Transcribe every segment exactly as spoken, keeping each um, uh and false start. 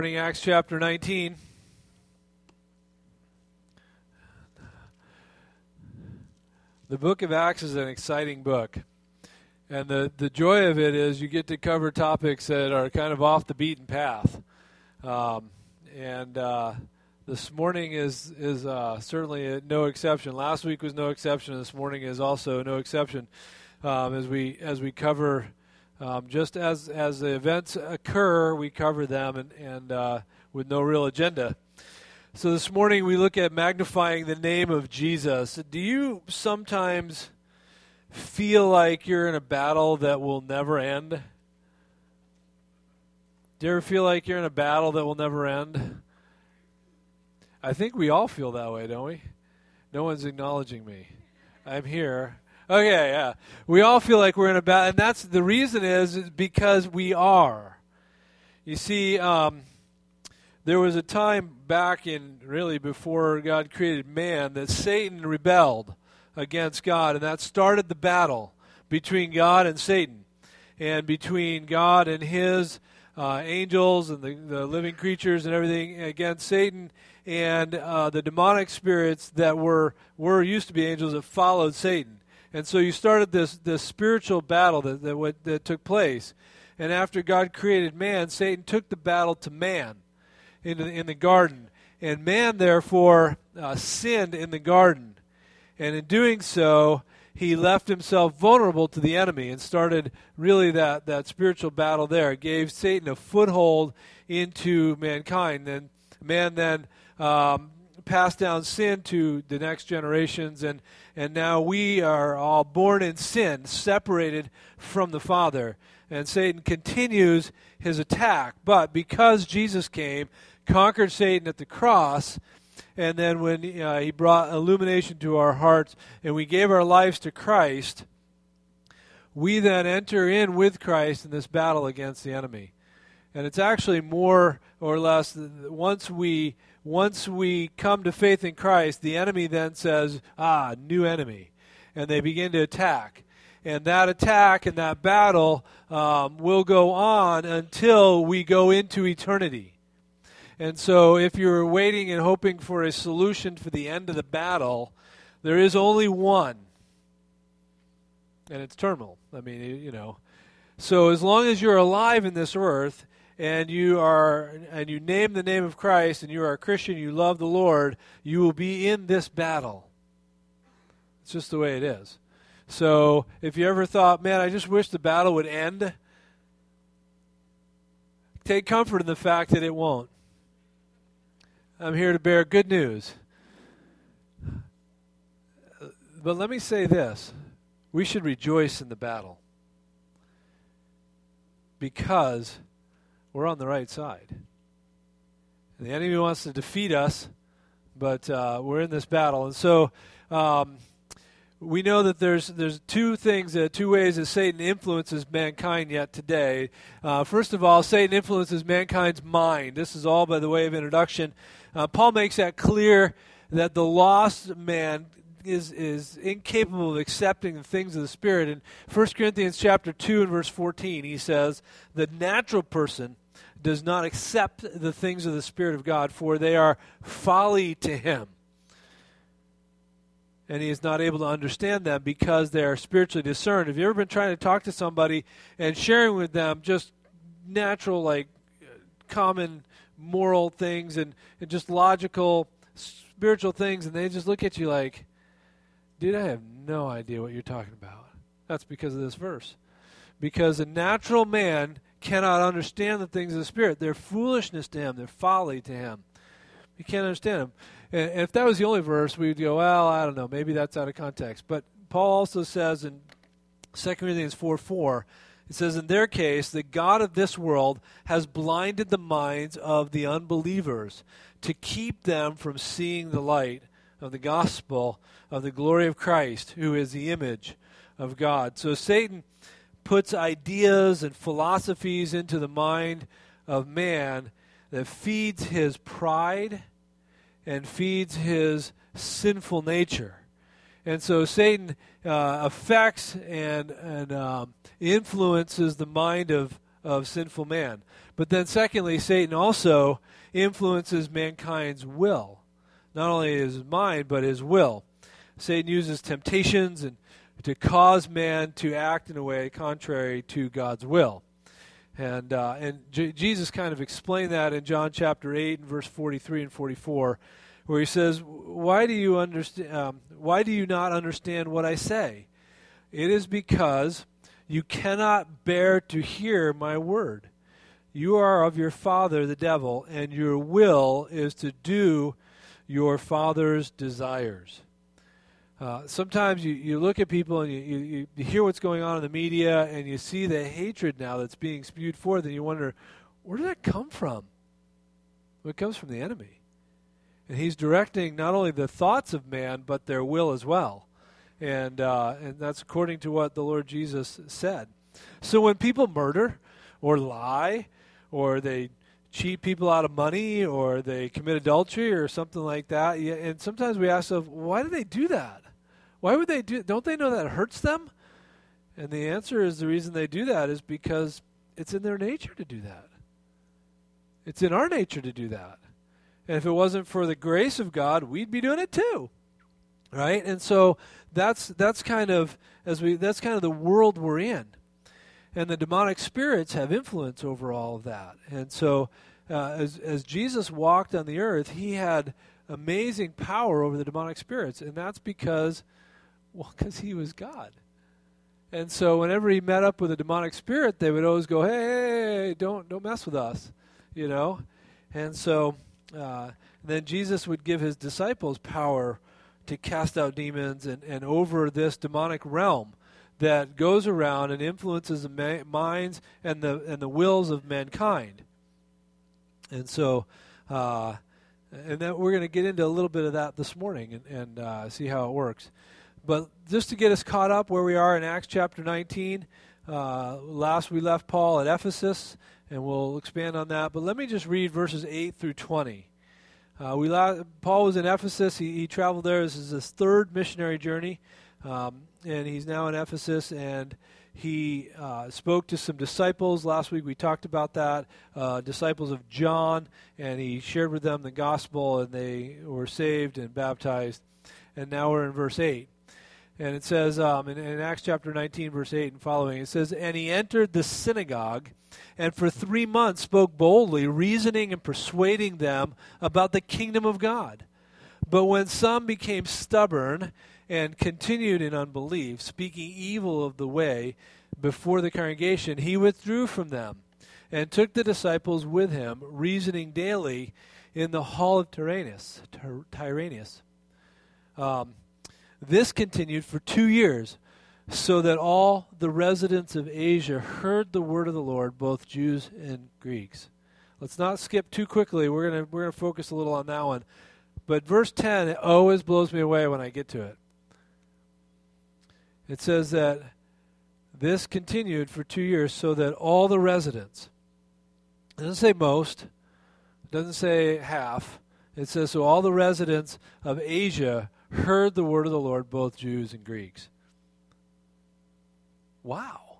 Morning, Acts chapter nineteen. The book of Acts is an exciting book. And the, the joy of it is you get to cover topics that are kind of off the beaten path. Um, and uh, this morning is is uh, certainly a, no exception. Last week was no exception. This morning is also no exception. Um, as we as we cover, um, just as as the events occur, we cover them and and uh, with no real agenda. So this morning we look at magnifying the name of Jesus. Do you sometimes feel like you're in a battle that will never end? Do you ever feel like you're in a battle that will never end? I think we all feel that way, don't we? No one's acknowledging me. I'm here. Okay, yeah. We all feel like we're in a battle, and that's the reason is, is because we are. You see, um, there was a time back in, really before God created man, that Satan rebelled against God, and that started the battle between God and Satan, and between God and his uh, angels and the, the living creatures and everything against Satan and uh, the demonic spirits that were were used to be angels that followed Satan. And so you started this this spiritual battle that that, what, that took place. And after God created man, Satan took the battle to man in the, in the garden, and man therefore uh, sinned in the garden. And in doing so, he left himself vulnerable to the enemy and started really that, that spiritual battle there. It gave Satan a foothold into mankind. And man then um, passed down sin to the next generations. And, and now we are all born in sin, separated from the Father. And Satan continues his attack. But because Jesus came, conquered Satan at the cross, and then when uh, he brought illumination to our hearts and we gave our lives to Christ, we then enter in with Christ in this battle against the enemy. And it's actually more or less, once we once we come to faith in Christ, the enemy then says, ah, new enemy. And they begin to attack. And that attack and that battle um, will go on until we go into eternity. And so if you're waiting and hoping for a solution for the end of the battle, there is only one. And it's terminal. I mean, you know. So as long as you're alive in this earth and you are and you name the name of Christ and you are a Christian, you love the Lord, you will be in this battle. It's just the way it is. So if you ever thought, man, I just wish the battle would end, take comfort in the fact that it won't. I'm here to bear good news. But let me say this. We should rejoice in the battle because we're on the right side. And the enemy wants to defeat us, but uh, we're in this battle. And so um, we know that there's there's two things, uh, two ways that Satan influences mankind yet today. Uh, first of all, Satan influences mankind's mind. This is all by the way of introduction. Uh, Paul makes that clear that the lost man is is incapable of accepting the things of the Spirit. In First Corinthians chapter two and verse fourteen, he says, the natural person does not accept the things of the Spirit of God, for they are folly to him. And he is not able to understand them because they are spiritually discerned. Have you ever been trying to talk to somebody and sharing with them just natural, like, common moral things and, and just logical, spiritual things, and they just look at you like, dude, I have no idea what you're talking about. That's because of this verse. Because a natural man cannot understand the things of the Spirit. They're foolishness to him. They're folly to him. You can't understand them. And if that was the only verse, we would go, well, I don't know, maybe that's out of context. But Paul also says in Second Corinthians four four, it says, in their case, the God of this world has blinded the minds of the unbelievers to keep them from seeing the light of the gospel of the glory of Christ, who is the image of God. So Satan puts ideas and philosophies into the mind of man that feeds his pride and feeds his sinful nature. And so Satan uh, affects and and um, influences the mind of, of sinful man. But then secondly, Satan also influences mankind's will. Not only his mind, but his will. Satan uses temptations and to cause man to act in a way contrary to God's will. And uh, and J- Jesus kind of explained that in John chapter eight and verse forty-three and forty-four, where he says, "Why do you understand? Um, why do you not understand what I say? It is because you cannot bear to hear my word. You are of your father, the devil, and your will is to do your father's desires." Uh, sometimes you, you look at people and you, you, you hear what's going on in the media and you see the hatred now that's being spewed forth and you wonder, where did that come from? Well, it comes from the enemy. And he's directing not only the thoughts of man, but their will as well. And, uh, and that's according to what the Lord Jesus said. So when people murder or lie or they cheat people out of money or they commit adultery or something like that, yeah, and sometimes we ask ourselves, why do they do that? Why would they do? Don't they know that hurts them? And the answer is the reason they do that is because it's in their nature to do that. It's in our nature to do that. And if it wasn't for the grace of God, we'd be doing it too, right? And so that's that's kind of as we that's kind of the world we're in, and the demonic spirits have influence over all of that. And so, uh, as as Jesus walked on the earth, he had amazing power over the demonic spirits, and that's because. Well, because he was God. And so whenever he met up with a demonic spirit, they would always go, hey, hey, don't don't mess with us, you know. And so uh, then Jesus would give his disciples power to cast out demons and, and over this demonic realm that goes around and influences the ma- minds and the and the wills of mankind. And so uh, and then we're going to get into a little bit of that this morning and, and uh, see how it works. But just to get us caught up where we are in Acts chapter nineteen, uh, last we left Paul at Ephesus, and we'll expand on that. But let me just read verses eight through twenty. Uh, we la- Paul was in Ephesus. He, he traveled there. This is his third missionary journey, um, and he's now in Ephesus, and he uh, spoke to some disciples. Last week we talked about that, uh, disciples of John, and he shared with them the gospel, and they were saved and baptized. And now we're in verse eight. And it says um, in, in Acts chapter nineteen, verse eight and following, it says, "And he entered the synagogue, and for three months spoke boldly, reasoning and persuading them about the kingdom of God. But when some became stubborn and continued in unbelief, speaking evil of the way before the congregation, he withdrew from them and took the disciples with him, reasoning daily in the hall of Tyrannus." Tyrannus. Um, This continued for two years, so that all the residents of Asia heard the word of the Lord, both Jews and Greeks. Let's not skip too quickly. We're gonna we're gonna focus a little on that one. But verse ten it always blows me away when I get to it. It says that this continued for two years, so that all the residents. It doesn't say most. It doesn't say half. It says so all the residents of Asia heard the word of the Lord, both Jews and Greeks. Wow.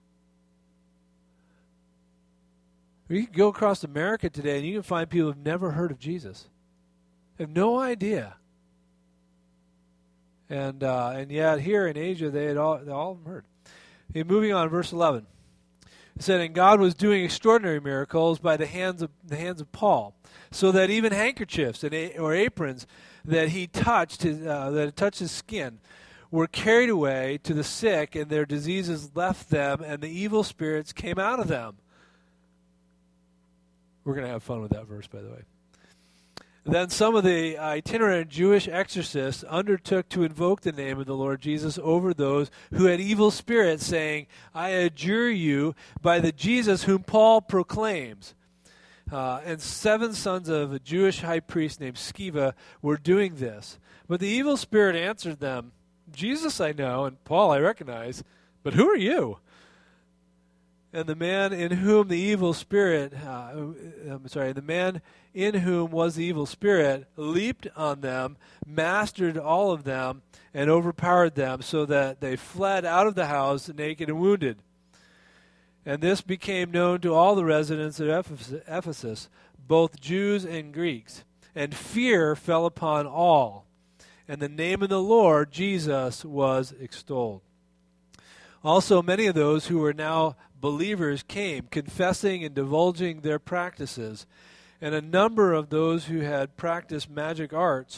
You can go across America today and you can find people who have never heard of Jesus. They have no idea. And uh, and yet here in Asia, they had all, they all of them heard. Okay, moving on, verse eleven. It said, "And God was doing extraordinary miracles by the hands of the hands of Paul, so that even handkerchiefs and a, or aprons that he touched, his, uh, that had touched his skin, were carried away to the sick, and their diseases left them, and the evil spirits came out of them." We're going to have fun with that verse, by the way. Then some of the itinerant Jewish exorcists undertook to invoke the name of the Lord Jesus over those who had evil spirits, saying, "I adjure you by the Jesus whom Paul proclaims." Uh, and seven sons of a Jewish high priest named Sceva were doing this. But the evil spirit answered them, "Jesus I know, and Paul I recognize, but who are you?" And the man in whom the evil spirit, uh, I'm sorry, the man in whom was the evil spirit leaped on them, mastered all of them, and overpowered them, so that they fled out of the house naked and wounded. And this became known to all the residents of Ephesus, both Jews and Greeks. And fear fell upon all. And the name of the Lord, Jesus, was extolled. Also, many of those who were now believers came, confessing and divulging their practices. And a number of those who had practiced magic arts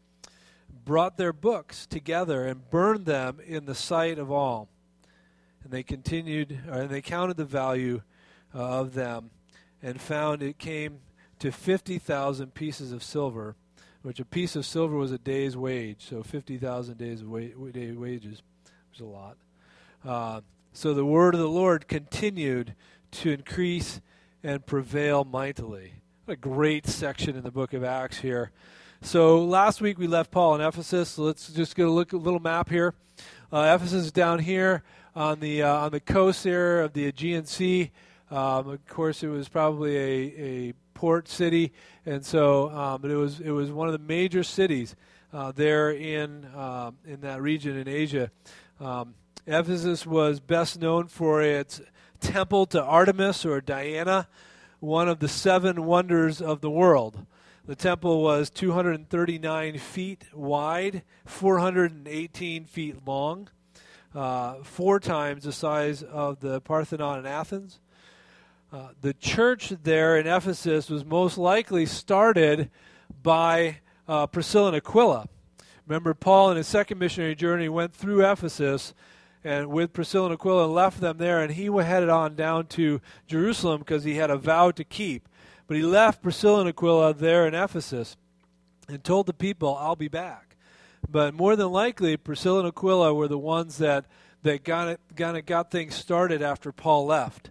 brought their books together and burned them in the sight of all. And they continued, or they counted the value uh, of them, and found it came to fifty thousand pieces of silver, which a piece of silver was a day's wage. So fifty thousand days of wa- day wages was a lot. Uh, so the word of the Lord continued to increase and prevail mightily. What a great section in the book of Acts here. So last week we left Paul in Ephesus. So let's just get a look at a little map here. Uh, Ephesus is down here on the uh, on the coast there of the Aegean Sea. Um, of course, it was probably a, a port city, and so um, but it was it was one of the major cities uh, there in uh, in that region in Asia. Um, Ephesus was best known for its temple to Artemis or Diana, one of the seven wonders of the world. The temple was two hundred thirty-nine feet wide, four hundred eighteen feet long, uh, four times the size of the Parthenon in Athens. Uh, the church there in Ephesus was most likely started by uh, Priscilla and Aquila. Remember, Paul in his second missionary journey went through Ephesus and with Priscilla and Aquila and left them there, and he headed on down to Jerusalem because he had a vow to keep. But he left Priscilla and Aquila there in Ephesus and told the people, I'll be back. But more than likely, Priscilla and Aquila were the ones that, that got, it, got, got things started after Paul left.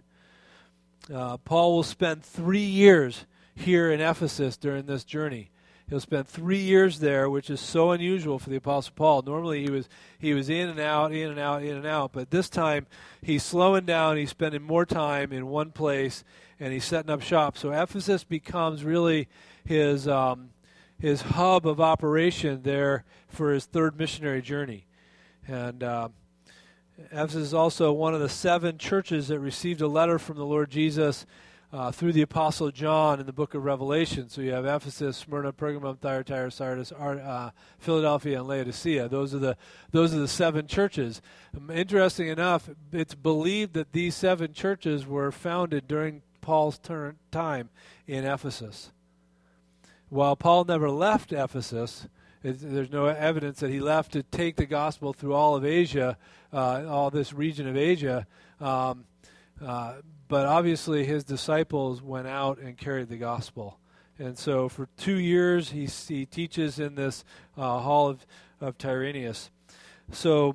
Uh, Paul will spend three years here in Ephesus during this journey. He'll spend three years there, which is so unusual for the Apostle Paul. Normally he was he was in and out, in and out, in and out. But this time he's slowing down. He's spending more time in one place, and he's setting up shop. So Ephesus becomes really his um, his hub of operation there for his third missionary journey. And uh, Ephesus is also one of the seven churches that received a letter from the Lord Jesus Uh, through the Apostle John in the book of Revelation. So you have Ephesus, Smyrna, Pergamum, Thyatira, Sardis, uh, Philadelphia, and Laodicea. Those are the those are the seven churches. Um, interesting enough, it's believed that these seven churches were founded during Paul's turn, time in Ephesus. While Paul never left Ephesus, it, there's no evidence that he left to take the gospel through all of Asia, uh, all this region of Asia. Um, uh, But obviously his disciples went out and carried the gospel. And so for two years he, he teaches in this uh, hall of, of Tyrannus. So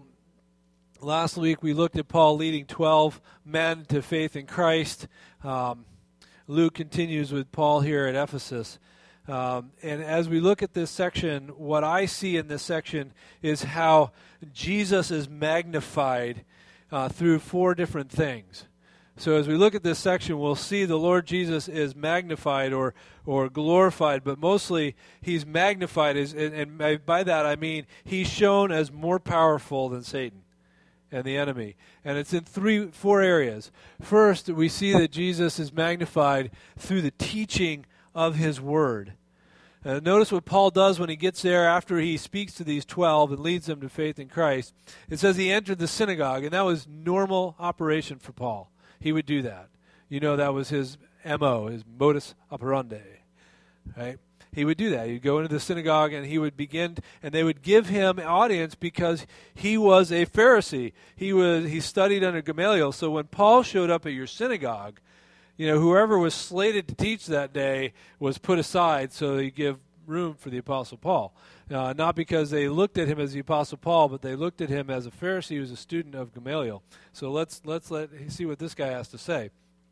last week we looked at Paul leading twelve men to faith in Christ. Um, Luke continues with Paul here at Ephesus. Um, and as we look at this section, what I see in this section is how Jesus is magnified uh, through four different things. So as we look at this section, we'll see the Lord Jesus is magnified or or glorified, but mostly he's magnified, as, and, and by that I mean he's shown as more powerful than Satan and the enemy. And it's in three, four areas. First, we see that Jesus is magnified through the teaching of his word. Uh, notice what Paul does when he gets there after he speaks to these twelve and leads them to faith in Christ. It says he entered the synagogue, and that was normal operation for Paul. He would do that. You know, that was his M O, his modus operandi, right? He would do that. He'd go into the synagogue and he would begin, and they would give him audience because he was a Pharisee. He was he studied under Gamaliel. So when Paul showed up at your synagogue, you know, whoever was slated to teach that day was put aside so they give room for the Apostle Paul. Uh, not because they looked at him as the Apostle Paul, but they looked at him as a Pharisee who was a student of Gamaliel. So let's let's let see what this guy has to say.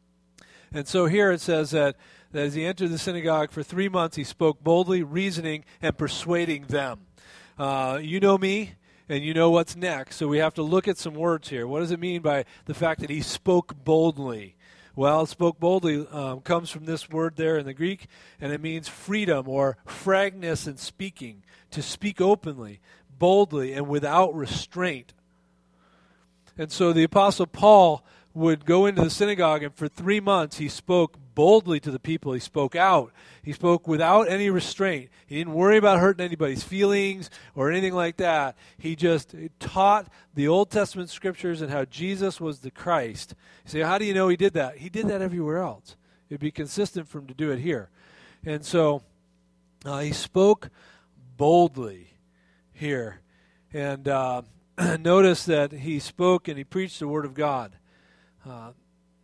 And so here it says that, that as he entered the synagogue for three months, he spoke boldly, reasoning and persuading them. Uh, you know me, and you know what's next. So we have to look at some words here. What does it mean by the fact that he spoke boldly? Well, spoke boldly um, comes from this word there in the Greek, and it means freedom or frankness in speaking, to speak openly, boldly, and without restraint. And so the Apostle Paul would go into the synagogue, and for three months he spoke boldly to the people. He spoke out. He spoke without any restraint. He didn't worry about hurting anybody's feelings or anything like that. He just taught the Old Testament scriptures and how Jesus was the Christ. You say, how do you know he did that? He did that everywhere else. It'd be consistent for him to do it here. And so uh, he spoke boldly here. And uh, notice that he spoke and he preached the Word of God. Uh,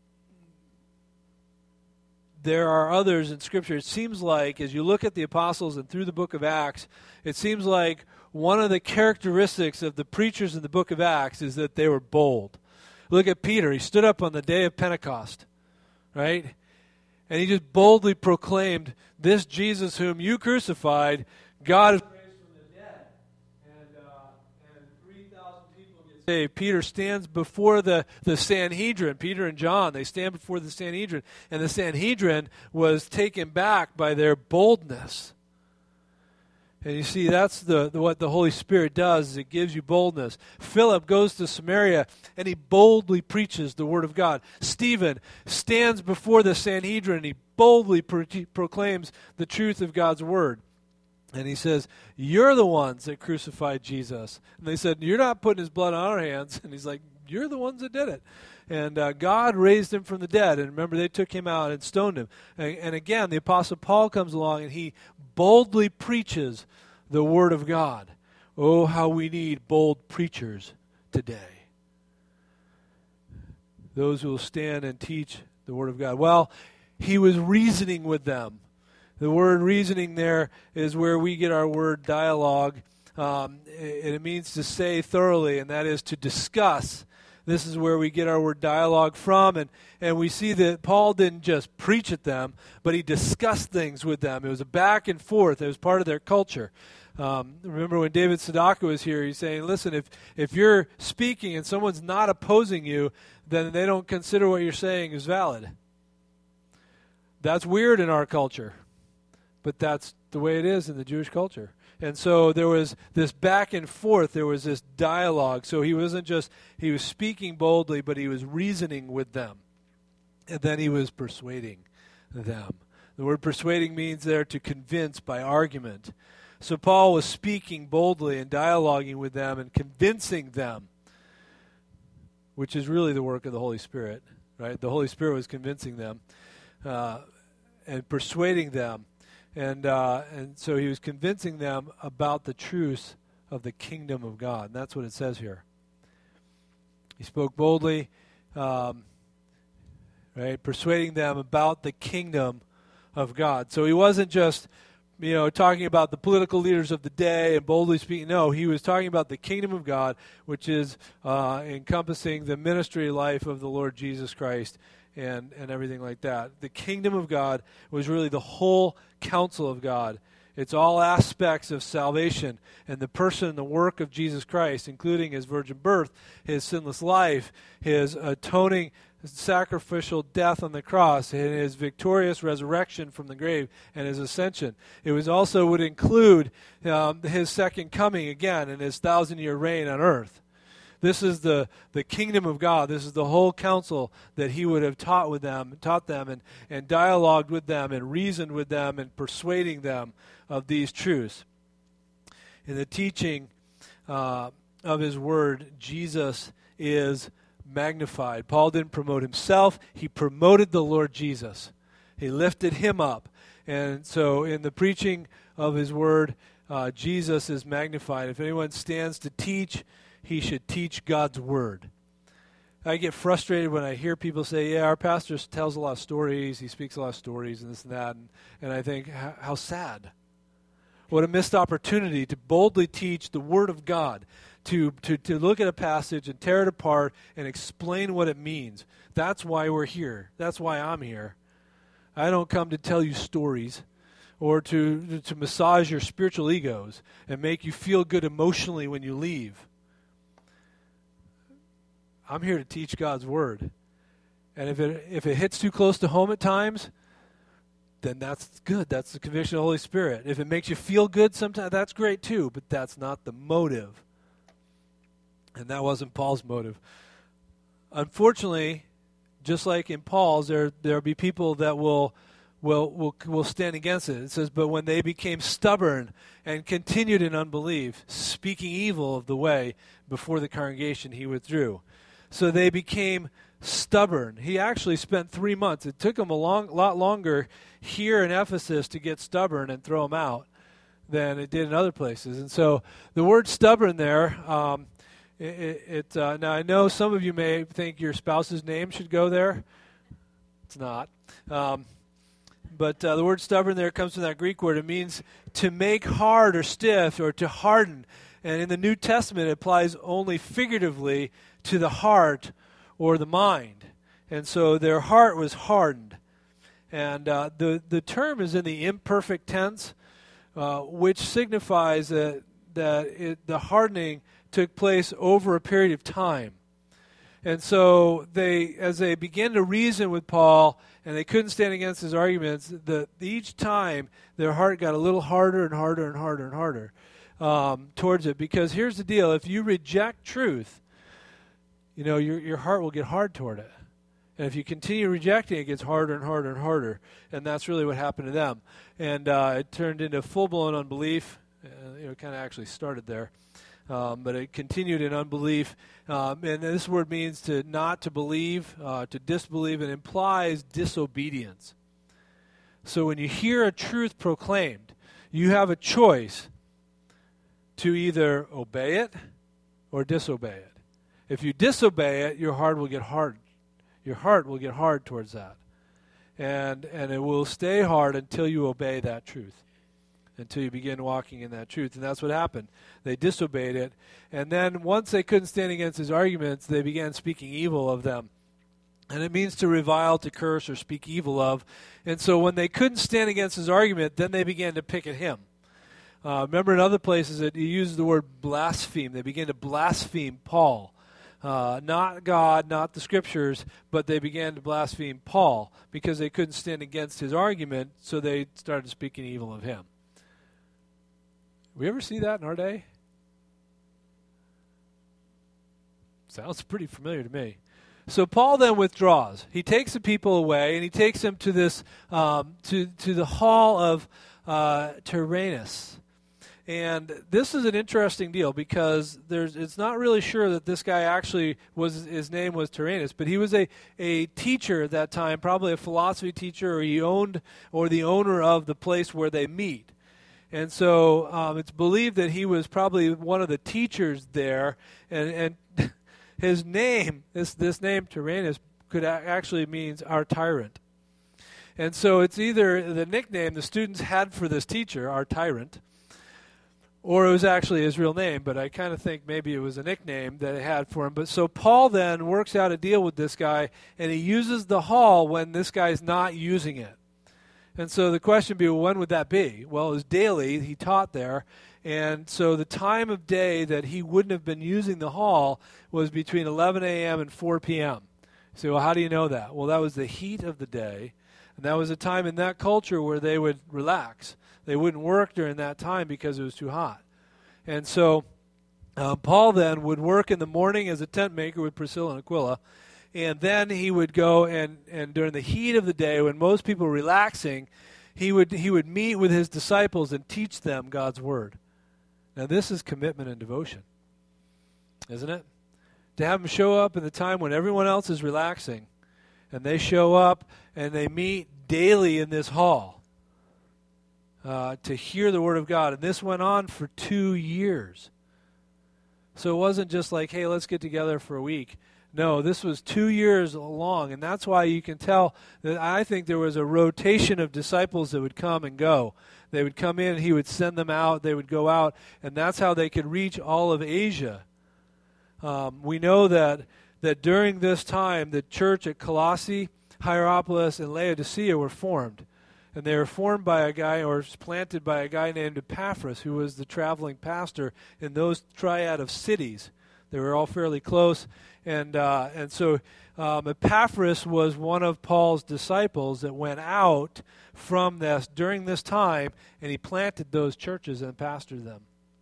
there are others in Scripture. It seems like, as you look at the apostles and through the book of Acts, it seems like one of the characteristics of the preachers in the book of Acts is that they were bold. Look at Peter. He stood up on the day of Pentecost, right? And he just boldly proclaimed, this Jesus whom you crucified, God has raised from the dead. And, uh, and three thousand people get saved. Peter stands before the, the Sanhedrin. Peter and John, they stand before the Sanhedrin. And the Sanhedrin was taken back by their boldness. And you see, that's the, the what the Holy Spirit does, is it gives you boldness. Philip goes to Samaria, and he boldly preaches the Word of God. Stephen stands before the Sanhedrin, and he boldly pro- proclaims the truth of God's Word. And he says, you're the ones that crucified Jesus. And they said, you're not putting his blood on our hands. And he's like, you're the ones that did it. And uh, God raised him from the dead. And remember, they took him out and stoned him. And, and again, the Apostle Paul comes along, and he boldly preaches the Word of God. Oh, how we need bold preachers today. Those who will stand and teach the Word of God. Well, he was reasoning with them. The word reasoning there is where we get our word dialogue. Um, and it means to say thoroughly, and that is to discuss. This is where we get our word dialogue from. And, and we see that Paul didn't just preach at them, but he discussed things with them. It was a back and forth. It was part of their culture. Um, remember when David Sadaka was here, he's saying, listen, if, if you're speaking and someone's not opposing you, then they don't consider what you're saying is valid. That's weird in our culture. But that's the way it is in the Jewish culture. And so there was this back and forth. There was this dialogue. So he wasn't just, he was speaking boldly, but he was reasoning with them. And then he was persuading them. The word persuading means there to convince by argument. So Paul was speaking boldly and dialoguing with them and convincing them, which is really the work of the Holy Spirit, right? The Holy Spirit was convincing them uh, and persuading them. And uh, and so he was convincing them about the truths of the kingdom of God. And that's what it says here. He spoke boldly, um, right, persuading them about the kingdom of God. So he wasn't just, you know, talking about the political leaders of the day and boldly speaking. No, he was talking about the kingdom of God, which is uh, encompassing the ministry life of the Lord Jesus Christ. And, and everything like that. The kingdom of God was really the whole counsel of God. It's all aspects of salvation and the person and the work of Jesus Christ, including his virgin birth, his sinless life, his atoning sacrificial death on the cross, and his victorious resurrection from the grave, and his ascension. It was also would include um, his second coming again and his thousand-year reign on earth. This is the, the kingdom of God. This is the whole counsel that he would have taught with them, taught them, and, and dialogued with them, and reasoned with them, and persuading them of these truths. In the teaching uh, of his word, Jesus is magnified. Paul didn't promote himself. He promoted the Lord Jesus. He lifted him up. And so in the preaching of his word, uh, Jesus is magnified. If anyone stands to teach, he should teach God's word. I get frustrated when I hear people say, yeah, our pastor tells a lot of stories, he speaks a lot of stories and this and that, and, and I think, how sad. What a missed opportunity to boldly teach the word of God, to, to, to look at a passage and tear it apart and explain what it means. That's why we're here. That's why I'm here. I don't come to tell you stories or to, to massage your spiritual egos and make you feel good emotionally when you leave. I'm here to teach God's word. And if it if it hits too close to home at times, then that's good. That's the conviction of the Holy Spirit. If it makes you feel good sometimes, that's great too, but that's not the motive. And that wasn't Paul's motive. Unfortunately, just like in Paul's, there there'll be people that will will will will stand against it. It says, but when they became stubborn and continued in unbelief, speaking evil of the way before the congregation, he withdrew. So they became stubborn. He actually spent three months. It took him a long, lot longer here in Ephesus to get stubborn and throw him out than it did in other places. And so the word stubborn there, um, it, it uh, now I know some of you may think your spouse's name should go there. It's not. Um, but uh, the word stubborn there comes from that Greek word. It means to make hard or stiff or to harden. And in the New Testament, it applies only figuratively to the heart or the mind. And so their heart was hardened. And uh, the, the term is in the imperfect tense, uh, which signifies that, that it, the hardening took place over a period of time. And so they, as they began to reason with Paul, and they couldn't stand against his arguments, the, each time their heart got a little harder and harder and harder and harder um, towards it. Because here's the deal. If you reject truth, you know, your your heart will get hard toward it. And if you continue rejecting it, it gets harder and harder and harder. And that's really what happened to them. And uh, it turned into full-blown unbelief. Uh, you know, it kind of actually started there. Um, but it continued in unbelief. Um, and this word means to not to believe, uh, to disbelieve. It implies disobedience. So when you hear a truth proclaimed, you have a choice to either obey it or disobey it. If you disobey it, your heart will get hard. Your heart will get hard towards that. And and it will stay hard until you obey that truth, until you begin walking in that truth. And that's what happened. They disobeyed it. And then once they couldn't stand against his arguments, they began speaking evil of them. And it means to revile, to curse, or speak evil of. And so when they couldn't stand against his argument, then they began to pick at him. Uh, remember in other places that he uses the word blaspheme. They began to blaspheme Paul. Uh, not God, not the Scriptures, but they began to blaspheme Paul because they couldn't stand against his argument, so they started speaking evil of him. We ever see that in our day? Sounds pretty familiar to me. So Paul then withdraws. He takes the people away, and he takes them to this um, to to the hall of uh, Tyrannus. And this is an interesting deal because there's it's not really sure that this guy actually was, his name was Tyrannus, but he was a, a teacher at that time, probably a philosophy teacher, or he owned or the owner of the place where they meet. And so um, it's believed that he was probably one of the teachers there, and, and his name, this this name Tyrannus, could a- actually means our tyrant. And so it's either the nickname the students had for this teacher, our tyrant, or it was actually his real name, but I kind of think maybe it was a nickname that it had for him. But so Paul then works out a deal with this guy, and he uses the hall when this guy's not using it. And so the question would be, well, when would that be? Well, it was daily. He taught there. And so the time of day that he wouldn't have been using the hall was between eleven a.m. and four p.m. You say, well, how do you know that? Well, that was the heat of the day, and that was a time in that culture where they would relax. They wouldn't work during that time because it was too hot. And so uh, Paul then would work in the morning as a tent maker with Priscilla and Aquila, and then he would go and, and during the heat of the day when most people were relaxing, he would he would meet with his disciples and teach them God's word. Now this is commitment and devotion, isn't it? To have them show up in the time when everyone else is relaxing, and they show up and they meet daily in this hall. Uh, to hear the word of God. And this went on for two years. So it wasn't just like, hey, let's get together for a week. No, this was two years long. And that's why you can tell that I think there was a rotation of disciples that would come and go. They would come in, he would send them out, they would go out. And that's how they could reach all of Asia. Um, we know that, that during this time, the church at Colossae, Hierapolis, and Laodicea were formed. And they were formed by a guy, or planted by a guy named Epaphras, who was the traveling pastor in those triad of cities. They were all fairly close. And uh, and so um, Epaphras was one of Paul's disciples that went out from this during this time, and he planted those churches and pastored them.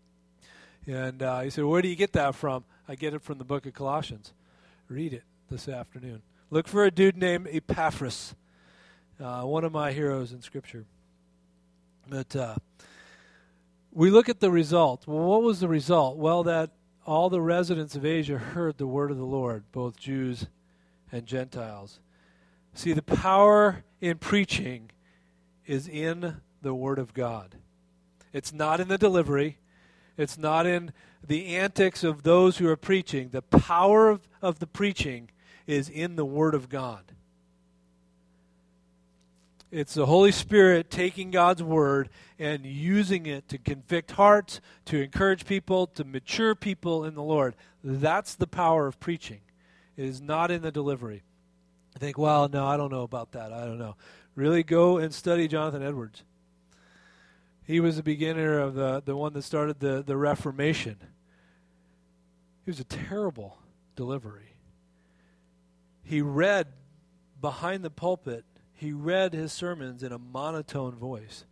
And uh, he said, where do you get that from? I get it from the book of Colossians. Read it this afternoon. Look for a dude named Epaphras, uh, one of my heroes in Scripture. But uh, we look at the result. Well, what was the result? Well, that all the residents of Asia heard the word of the Lord, both Jews and Gentiles. See, the power in preaching is in the Word of God. It's not in the delivery. It's not in the antics of those who are preaching. The power of, of the preaching is in the Word of God. It's the Holy Spirit taking God's Word and using it to convict hearts, to encourage people, to mature people in the Lord. That's the power of preaching. It is not in the delivery. I think, well, no, I don't know about that. I don't know. Really go and study Jonathan Edwards. He was the beginner of the, the one that started the, the Reformation. He was a terrible delivery. He read behind the pulpit, he read his sermons in a monotone voice.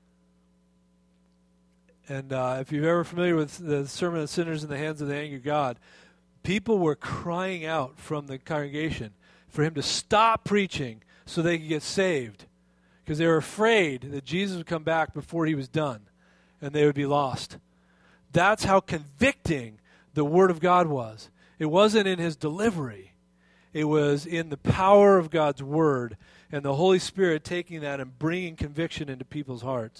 And uh, if you're ever familiar with the Sermon of Sinners in the Hands of the Angry God, people were crying out from the congregation for him to stop preaching so they could get saved, because they were afraid that Jesus would come back before he was done and they would be lost. That's how convicting the Word of God was. It wasn't in his delivery. It was in the power of God's Word and the Holy Spirit taking that and bringing conviction into people's hearts.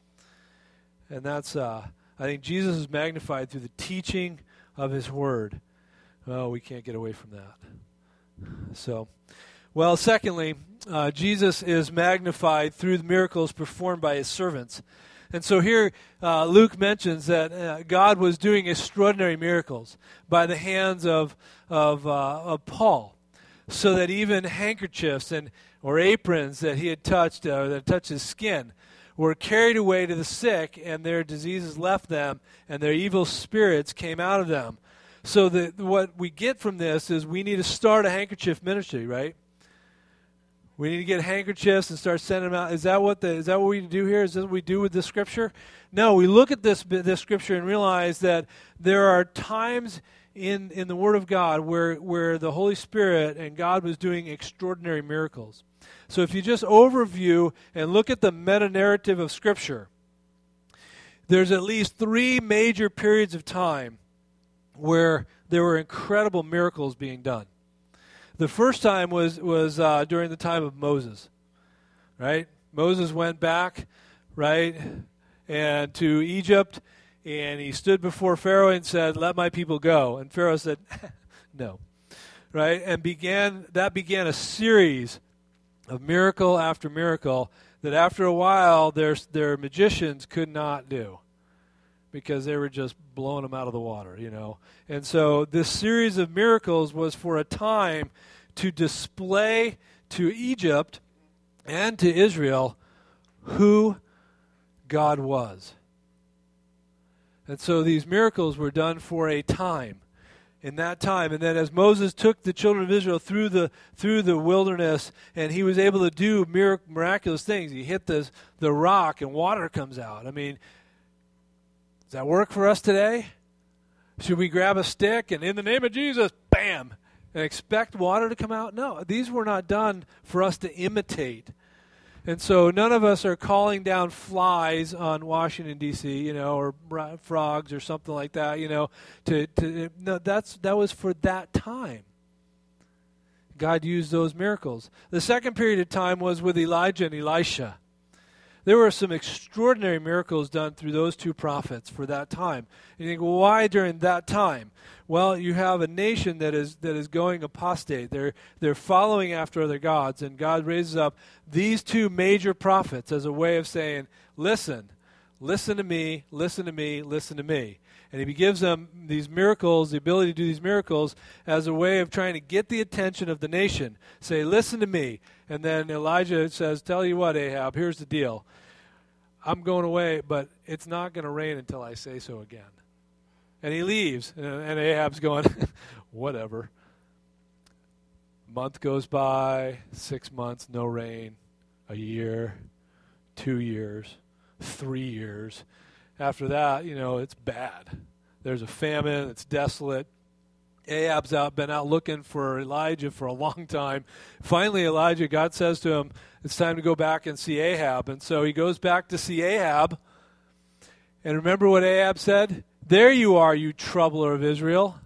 And that's, uh, I think Jesus is magnified through the teaching of his Word. Oh, we can't get away from that. So, well, secondly, uh, Jesus is magnified through the miracles performed by his servants. And so here uh, Luke mentions that uh, God was doing extraordinary miracles by the hands of, of, uh, of Paul, so that even handkerchiefs and or aprons that he had touched, uh, that touched his skin, were carried away to the sick, and their diseases left them, and their evil spirits came out of them. So the, what we get from this is we need to start a handkerchief ministry, right? We need to get handkerchiefs and start sending them out. Is that what the is that what we do here? Is that what we do with this scripture? No, we look at this this scripture and realize that there are times in, in the Word of God where where the Holy Spirit and God was doing extraordinary miracles. So if you just overview and look at the meta-narrative of Scripture, there's at least three major periods of time where there were incredible miracles being done. The first time was was uh, during the time of Moses, right? Moses went back, right, and to Egypt, and he stood before Pharaoh and said, "Let my people go." And Pharaoh said, "No," right? And began that began a series of miracle after miracle that after a while their their magicians could not do, because they were just blowing them out of the water, you know. And so this series of miracles was for a time to display to Egypt and to Israel who God was. And so these miracles were done for a time, in that time. And then as Moses took the children of Israel through the through the wilderness, and he was able to do mirac- miraculous things. He hit the, the rock and water comes out. I mean, does that work for us today? Should we grab a stick and in the name of Jesus, bam, and expect water to come out? No, these were not done for us to imitate. And so none of us are calling down flies on Washington, D C, you know, or frogs or something like that, you know. To, to no, that's that was for that time. God used those miracles. The second period of time was with Elijah and Elisha. There were some extraordinary miracles done through those two prophets for that time. And you think, well, why during that time? Well, you have a nation that is that is going apostate. They're they're following after other gods, and God raises up these two major prophets as a way of saying, listen, listen to me, listen to me, listen to me. And he gives them these miracles, the ability to do these miracles, as a way of trying to get the attention of the nation. Say, listen to me. And then Elijah says, tell you what, Ahab, here's the deal. I'm going away, but it's not going to rain until I say so again. And he leaves, and, and Ahab's going, whatever. Month goes by, six months, no rain, a year, two years, three years. After that, you know, it's bad. There's a famine, it's desolate. Ahab's out, been out looking for Elijah for a long time. Finally, Elijah, God says to him, it's time to go back and see Ahab. And so he goes back to see Ahab. And remember what Ahab said? There you are, you troubler of Israel.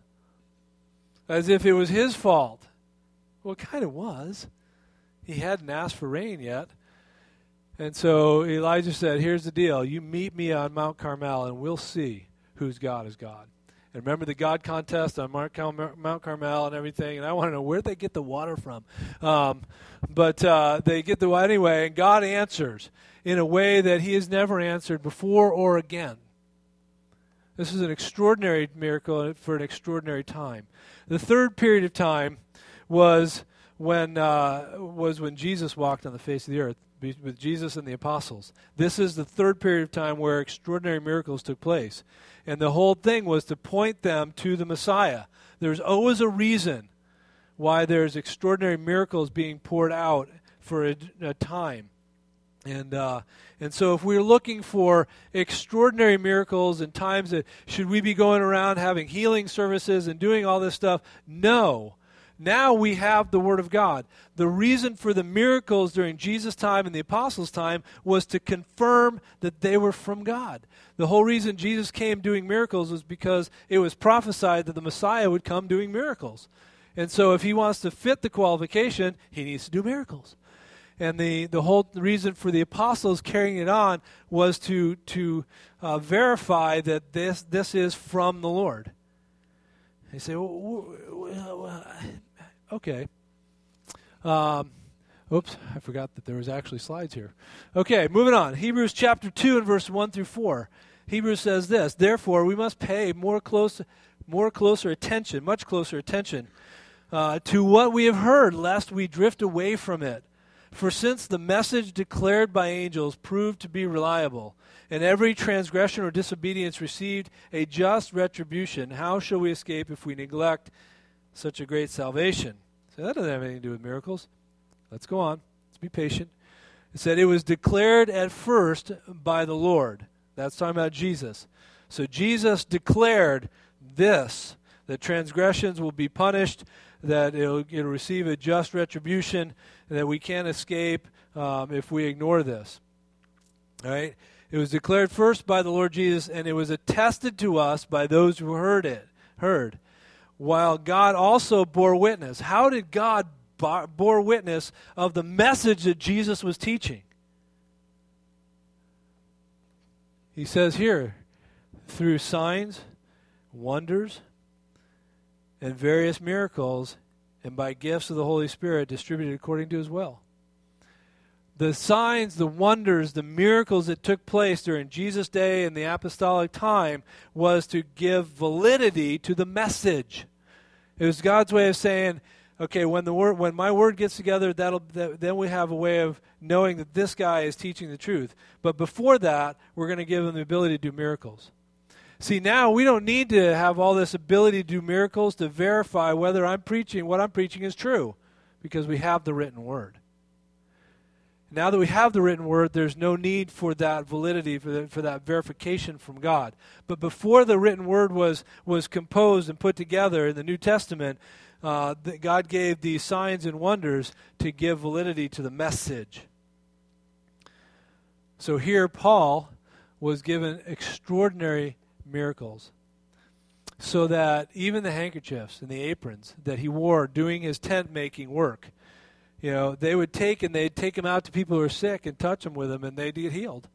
As if it was his fault. Well, it kind of was. He hadn't asked for rain yet. And so Elijah said, here's the deal. You meet me on Mount Carmel, and we'll see whose God is God. And remember the God contest on Mount Carmel and everything. And I want to know, where did they get the water from? Um, but uh, they get the water anyway, and God answers in a way that he has never answered before or again. This is an extraordinary miracle for an extraordinary time. The third period of time was when uh, was when Jesus walked on the face of the earth, with Jesus and the apostles. This is the third period of time where extraordinary miracles took place. And the whole thing was to point them to the Messiah. There's always a reason why there's extraordinary miracles being poured out for a, a time. And uh, and so if we're looking for extraordinary miracles and times that should we be going around having healing services and doing all this stuff? No. Now we have the Word of God. The reason for the miracles during Jesus' time and the apostles' time was to confirm that they were from God. The whole reason Jesus came doing miracles was because it was prophesied that the Messiah would come doing miracles. And so if he wants to fit the qualification, he needs to do miracles. And the, the whole reason for the apostles carrying it on was to, to uh, verify that this, this is from the Lord. They say, well, well, well, okay. Um, oops, I forgot that there was actually slides here. Okay, moving on. Hebrews chapter two and verse one through four. Hebrews says this, therefore we must pay more close, more closer attention, much closer attention uh, to what we have heard, lest we drift away from it. For since the message declared by angels proved to be reliable, and every transgression or disobedience received a just retribution, how shall we escape if we neglect such a great salvation? So that doesn't have anything to do with miracles. Let's go on. Let's be patient. It said it was declared at first by the Lord. That's talking about Jesus. So Jesus declared this, that transgressions will be punished, that it'll, it'll receive a just retribution, and that we can't escape um, if we ignore this. All right? It was declared first by the Lord Jesus, and it was attested to us by those who heard it, heard, while God also bore witness. How did God bar, bore witness of the message that Jesus was teaching? He says here, through signs, wonders, and various miracles, and by gifts of the Holy Spirit distributed according to his will. The signs, the wonders, the miracles that took place during Jesus' day and the apostolic time was to give validity to the message. It was God's way of saying, okay, when the word, when my word gets together, that'll that, then we have a way of knowing that this guy is teaching the truth. But before that, we're going to give him the ability to do miracles. See, now we don't need to have all this ability to do miracles to verify whether I'm preaching, what I'm preaching is true, because we have the written word. Now that we have the written word, there's no need for that validity, for, the, for that verification from God. But before the written word was, was composed and put together in the New Testament, uh, the, God gave these signs and wonders to give validity to the message. So here Paul was given extraordinary miracles, so that even the handkerchiefs and the aprons that he wore doing his tent-making work, you know, they would take and they'd take them out to people who are sick and touch them with them, and they'd get healed.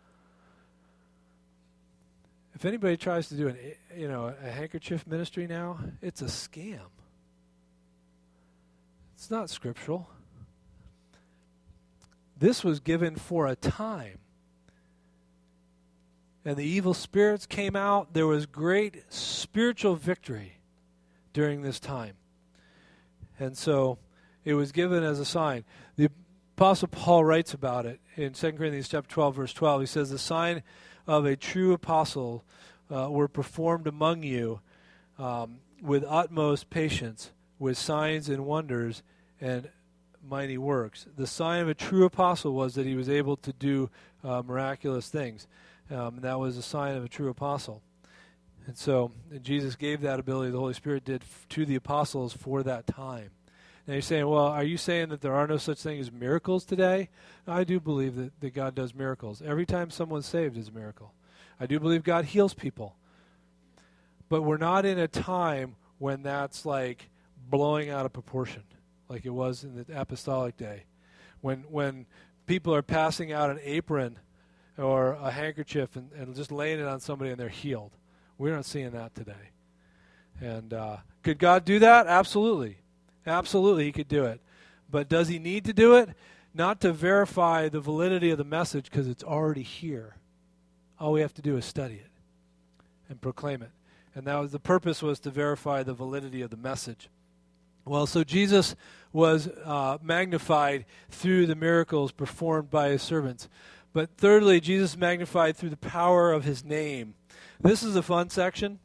If anybody tries to do an, you know, a handkerchief ministry now, it's a scam. It's not scriptural. This was given for a time. And the evil spirits came out. There was great spiritual victory during this time. And so it was given as a sign. The Apostle Paul writes about it in Second Corinthians chapter twelve, verse twelve. He says, the sign of a true apostle uh, were performed among you um, with utmost patience, with signs and wonders and mighty works. The sign of a true apostle was that he was able to do uh, miraculous things. Um, that was a sign of a true apostle. And so and Jesus gave that ability, the Holy Spirit did, f- to the apostles for that time. Now you're saying, well, are you saying that there are no such thing as miracles today? I do believe that, that God does miracles. Every time someone's saved is a miracle. I do believe God heals people. But we're not in a time when that's like blowing out of proportion, like it was in the apostolic day. When when people are passing out an apron or a handkerchief and, and just laying it on somebody and they're healed. We're not seeing that today. And uh, could God do that? Absolutely. Absolutely, he could do it. But does he need to do it? Not to verify the validity of the message, because it's already here. All we have to do is study it and proclaim it. And that was the purpose, was to verify the validity of the message. Well, so Jesus was uh, magnified through the miracles performed by his servants. But thirdly, Jesus magnified through the power of his name. This is a fun section,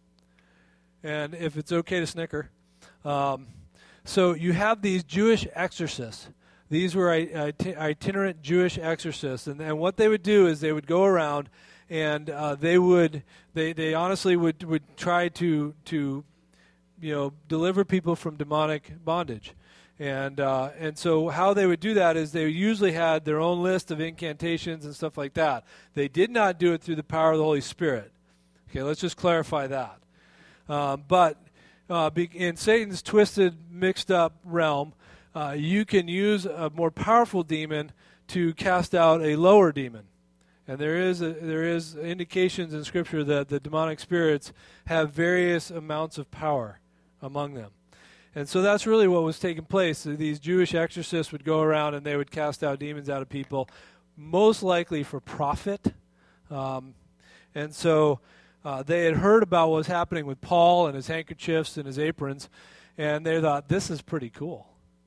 and if it's okay to snicker. Um, so you have these Jewish exorcists. These were itinerant Jewish exorcists, and, and what they would do is they would go around and uh, they would they, they honestly would, would try to to you know deliver people from demonic bondage. And uh, and so how they would do that is they usually had their own list of incantations and stuff like that. They did not do it through the power of the Holy Spirit. Okay, let's just clarify that. Um, but uh, in Satan's twisted, mixed-up realm, uh, you can use a more powerful demon to cast out a lower demon. And there is a, there is indications in Scripture that the demonic spirits have various amounts of power among them. And so that's really what was taking place. These Jewish exorcists would go around and they would cast out demons out of people, most likely for profit. Um, and so uh, they had heard about what was happening with Paul and his handkerchiefs and his aprons, and they thought, this is pretty cool.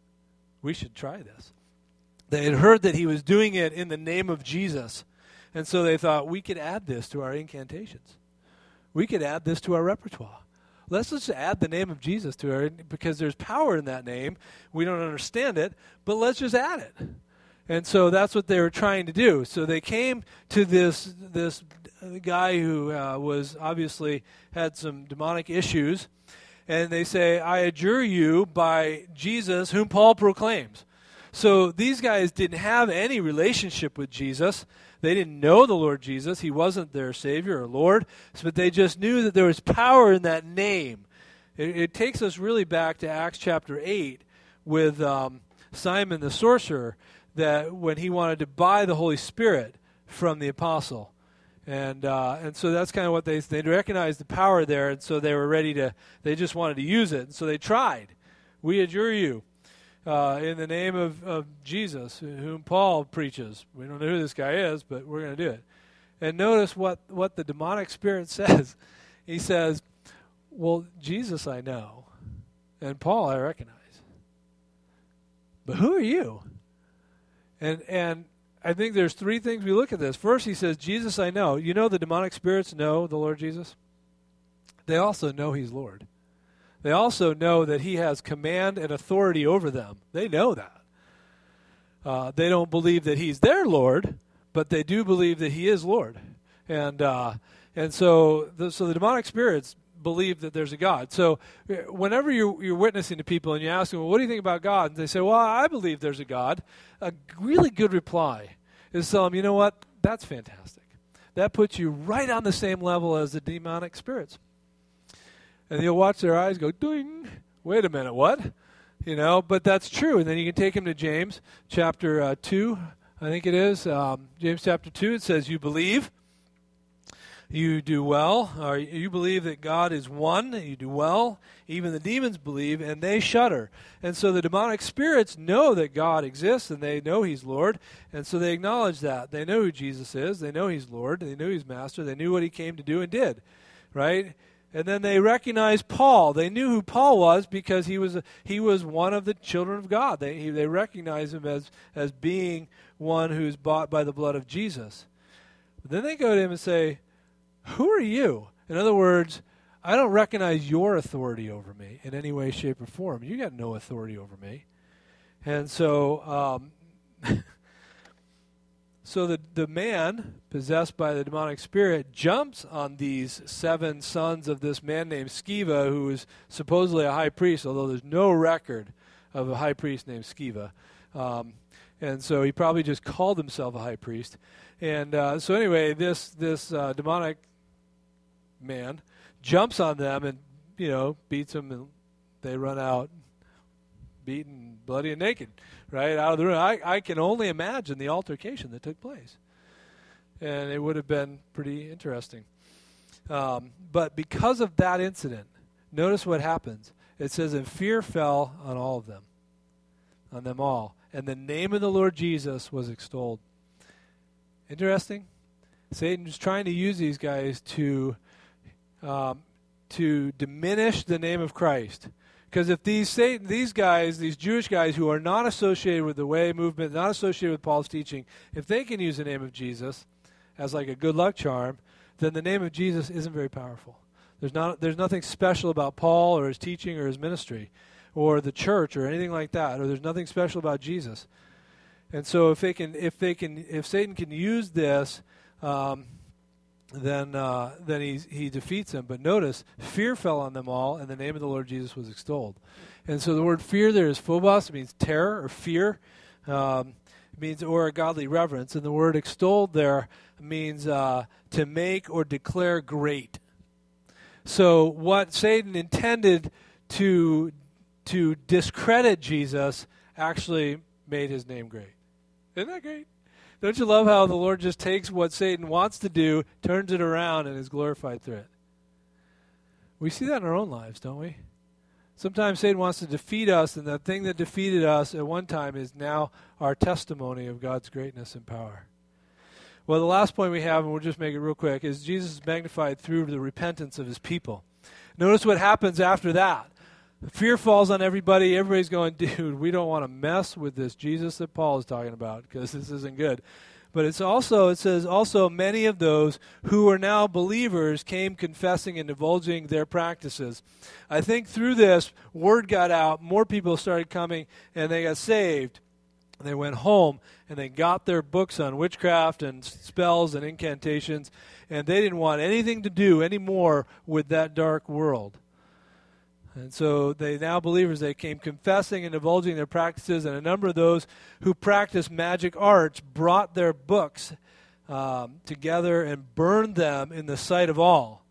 We should try this. They had heard that he was doing it in the name of Jesus, and so they thought, we could add this to our incantations. We could add this to our repertoire. Let's just add the name of Jesus to it, because there's power in that name. We don't understand it, but let's just add it. And so that's what they were trying to do. So they came to this this guy who uh, was obviously had some demonic issues, and they say, I adjure you by Jesus whom Paul proclaims. So these guys didn't have any relationship with Jesus. They didn't know the Lord Jesus. He wasn't their Savior or Lord, but they just knew that there was power in that name. It, it takes us really back to Acts chapter eight with um, Simon the sorcerer, that when he wanted to buy the Holy Spirit from the apostle. And uh, and so that's kind of what they they recognized the power there, and so they were ready to, they just wanted to use it. And so they tried. We adjure you. Uh, in the name of, of Jesus, whom Paul preaches. We don't know who this guy is, but we're going to do it. And notice what, what the demonic spirit says. He says, well, Jesus I know, and Paul I recognize. But who are you? And and I think there's three things we look at this. First, he says, Jesus I know. You know the demonic spirits know the Lord Jesus? They also know he's Lord. They also know that he has command and authority over them. They know that. Uh, they don't believe that he's their Lord, but they do believe that he is Lord. And uh, and so the, so the demonic spirits believe that there's a God. So whenever you're, you're witnessing to people and you ask them, well, what do you think about God? And they say, well, I believe there's a God. A really good reply is tell them, you know what? That's fantastic. That puts you right on the same level as the demonic spirits. And you'll watch their eyes go, ding, wait a minute, what? You know, but that's true. And then you can take them to James chapter uh, two, I think it is. Um, James chapter two, it says, you believe, you do well, or you believe that God is one, you do well. Even the demons believe, and they shudder. And so the demonic spirits know that God exists, and they know he's Lord, and so they acknowledge that. They know who Jesus is, they know he's Lord, they know he's Master, they knew what he came to do and did, right? And then they recognized Paul. They knew who Paul was because he was a, he was one of the children of God. They he, they recognized him as, as being one who's bought by the blood of Jesus. But then they go to him and say, who are you? In other words, I don't recognize your authority over me in any way, shape, or form. You got no authority over me. And so um, So the, the man, possessed by the demonic spirit, jumps on these seven sons of this man named Sceva, who is supposedly a high priest, although there's no record of a high priest named Sceva. Um, and so he probably just called himself a high priest. And uh, so anyway, this this uh, demonic man jumps on them and, you know, beats them, and they run out beaten, bloody, and naked, right, out of the room. I, I can only imagine the altercation that took place. And it would have been pretty interesting. Um, but because of that incident, notice what happens. It says, and fear fell on all of them, on them all. And the name of the Lord Jesus was extolled. Interesting. Satan is trying to use these guys to um, to diminish the name of Christ. Because if these Satan, these guys, these Jewish guys who are not associated with the Way movement, not associated with Paul's teaching, if they can use the name of Jesus as like a good luck charm, then the name of Jesus isn't very powerful. There's not, there's nothing special about Paul or his teaching or his ministry or the church or anything like that, or there's nothing special about Jesus. And so if they can, if they can, if Satan can use this, um, then uh, then he he defeats them. But notice, fear fell on them all, and the name of the Lord Jesus was extolled. And so the word fear there is phobos. It means terror or fear. Um, it means or a godly reverence. And the word extolled there means uh, to make or declare great. So what Satan intended to to discredit Jesus actually made his name great. Isn't that great? Don't you love how the Lord just takes what Satan wants to do, turns it around, and is glorified through it? We see that in our own lives, don't we? Sometimes Satan wants to defeat us, and the thing that defeated us at one time is now our testimony of God's greatness and power. Well, the last point we have, and we'll just make it real quick, is Jesus is magnified through the repentance of his people. Notice what happens after that. Fear falls on everybody. Everybody's going, dude, we don't want to mess with this Jesus that Paul is talking about because this isn't good. But it's also, it says, also many of those who are now believers came confessing and divulging their practices. I think through this, word got out, more people started coming, and they got saved. They went home, and they got their books on witchcraft and spells and incantations, and they didn't want anything to do anymore with that dark world. And so they now believers, they came confessing and divulging their practices, and a number of those who practiced magic arts brought their books um, together and burned them in the sight of all.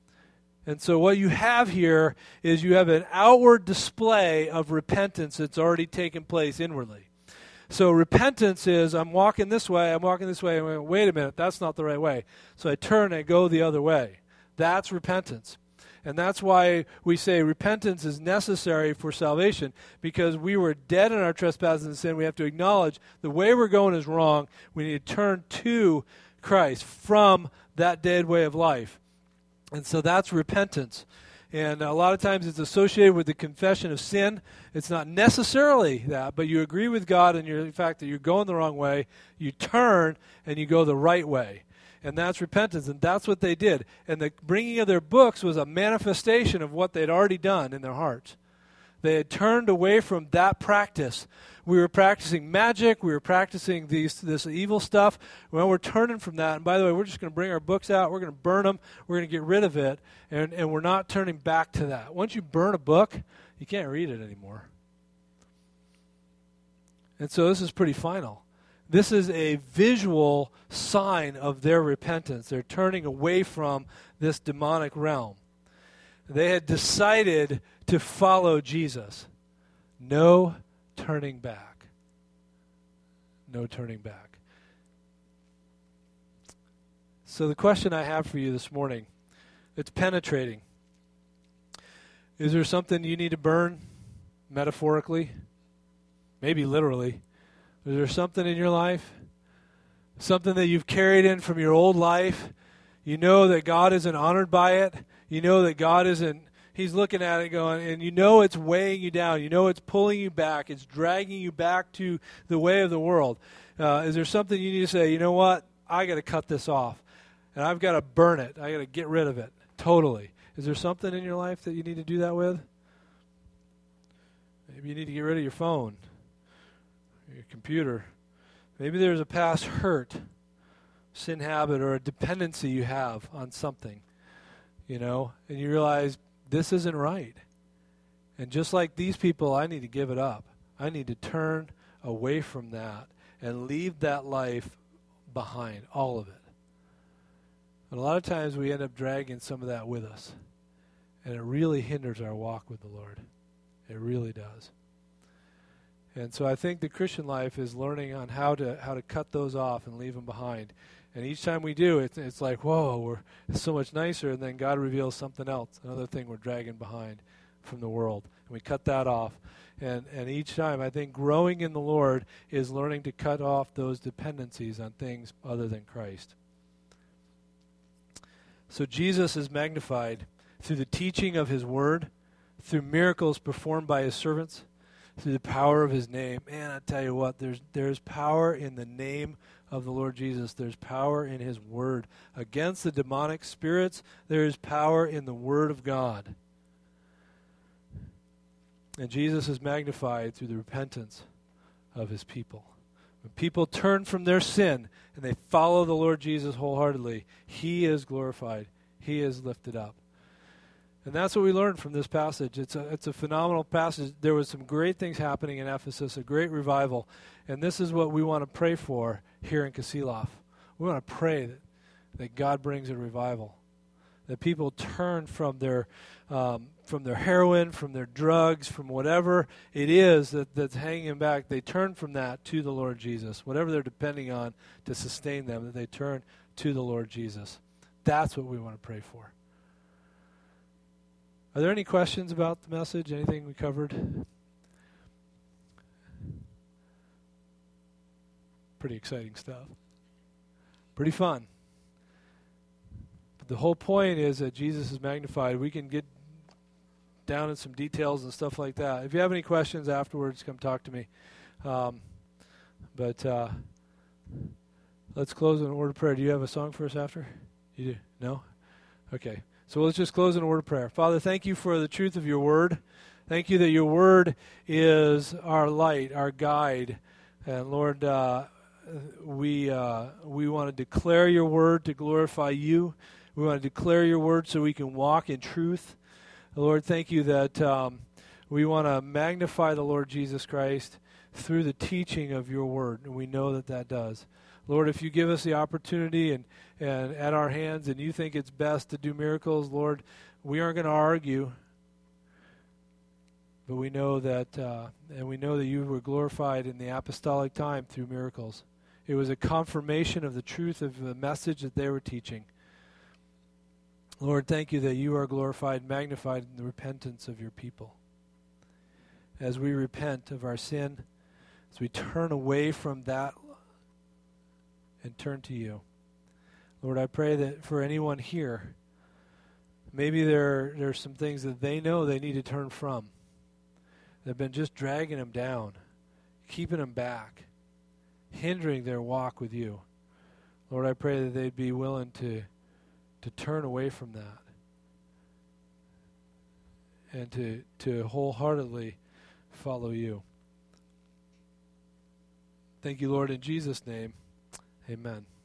And so what you have here is you have an outward display of repentance that's already taken place inwardly. So repentance is, I'm walking this way, I'm walking this way, and I'm going, wait a minute, that's not the right way. So I turn and I go the other way. That's repentance. And that's why we say repentance is necessary for salvation, because we were dead in our trespasses and sin. We have to acknowledge the way we're going is wrong. We need to turn to Christ from that dead way of life. And so that's repentance. And a lot of times it's associated with the confession of sin. It's not necessarily that, but you agree with God in your, the fact that you're going the wrong way. You turn and you go the right way. And that's repentance, and that's what they did. And the bringing of their books was a manifestation of what they'd already done in their hearts. They had turned away from that practice. We were practicing magic. We were practicing these, this evil stuff. Well, we're turning from that. And by the way, we're just going to bring our books out. We're going to burn them. We're going to get rid of it. And, and we're not turning back to that. Once you burn a book, you can't read it anymore. And so this is pretty final. This is a visual sign of their repentance. They're turning away from this demonic realm. They had decided to follow Jesus. No turning back. No turning back. So the question I have for you this morning, it's penetrating. Is there something you need to burn, metaphorically? Maybe literally. Is there something in your life? Something that you've carried in from your old life? You know that God isn't honored by it. You know that God isn't, he's looking at it going, and you know it's weighing you down. You know it's pulling you back. It's dragging you back to the way of the world. Uh, is there something you need to say, you know what? I got to cut this off. And I've got to burn it. I got to get rid of it. Totally. Is there something in your life that you need to do that with? Maybe you need to get rid of your phone. Your computer. Maybe there's a past hurt, sin habit, or a dependency you have on something, you know, and you realize this isn't right. And just like these people, I need to give it up. I need to turn away from that and leave that life behind, all of it. And a lot of times we end up dragging some of that with us. And it really hinders our walk with the Lord. It really does. And so I think the Christian life is learning on how to how to cut those off and leave them behind. And each time we do, it's, it's like, whoa, we're it's so much nicer. And then God reveals something else, another thing we're dragging behind from the world. And we cut that off. And, and each time, I think growing in the Lord is learning to cut off those dependencies on things other than Christ. So Jesus is magnified through the teaching of his word, through miracles performed by his servants, through the power of his name. Man, I tell you what, there's there's power in the name of the Lord Jesus. There's power in his word. Against the demonic spirits, there is power in the word of God. And Jesus is magnified through the repentance of his people. When people turn from their sin and they follow the Lord Jesus wholeheartedly, he is glorified. He is lifted up. And that's what we learned from this passage. It's a, it's a phenomenal passage. There was some great things happening in Ephesus, a great revival. And this is what we want to pray for here in Kasilof. We want to pray that, that God brings a revival, that people turn from their um, from their heroin, from their drugs, from whatever it is that, that's hanging them back. They turn from that to the Lord Jesus. Whatever they're depending on to sustain them, that they turn to the Lord Jesus. That's what we want to pray for. Are there any questions about the message? Anything we covered? Pretty exciting stuff. Pretty fun. But the whole point is that Jesus is magnified. We can get down in some details and stuff like that. If you have any questions afterwards, come talk to me. Um, but uh, let's close in an word of prayer. Do you have a song for us after? You do? No? Okay. So let's just close in a word of prayer. Father, thank you for the truth of your word. Thank you that your word is our light, our guide. And Lord, uh, we uh, we want to declare your word to glorify you. We want to declare your word so we can walk in truth. Lord, thank you that um, we want to magnify the Lord Jesus Christ through the teaching of your word. And we know that that does. Lord, if you give us the opportunity and, and at our hands and you think it's best to do miracles, Lord, we aren't going to argue. But we know that, uh, and we know that you were glorified in the apostolic time through miracles. It was a confirmation of the truth of the message that they were teaching. Lord, thank you that you are glorified, magnified in the repentance of your people. As we repent of our sin, as we turn away from that and turn to you. Lord, I pray that for anyone here, maybe there, there are some things that they know they need to turn from. They've been just dragging them down, keeping them back, hindering their walk with you. Lord, I pray that they'd be willing to, to turn away from that and to, to wholeheartedly follow you. Thank you, Lord, in Jesus' name. Amen.